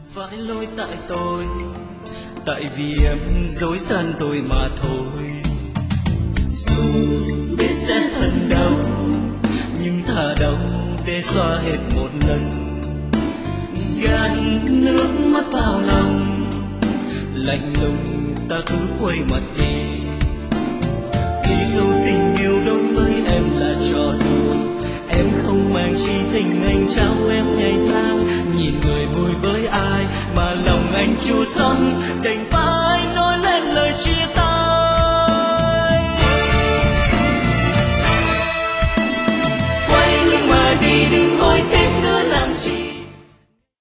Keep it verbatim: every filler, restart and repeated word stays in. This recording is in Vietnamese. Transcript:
Phải lỗi tại tôi, tại vì em dối gian tôi mà thôi. Dù biết sẽ thật đau, nhưng thà đau để xóa hết một lần. Gạt nước mắt vào lòng, lạnh lùng ta cứ quay mặt đi.